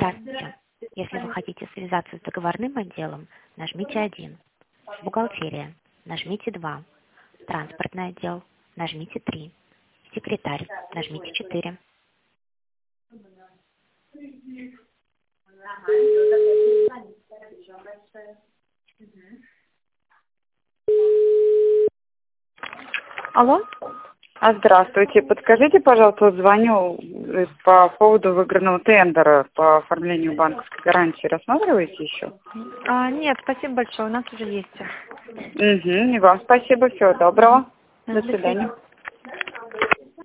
Здравствуйте. Если вы хотите связаться с договорным отделом, нажмите 1. Бухгалтерия. Нажмите 2. Транспортный отдел. Нажмите 3. Секретарь. Нажмите 4. Алло? Здравствуйте. Подскажите, пожалуйста, вот звоню по поводу выигранного тендера по оформлению банковской гарантии. Рассматриваете еще? Нет, спасибо большое, у нас уже есть. И вам спасибо. Всего доброго. До свидания.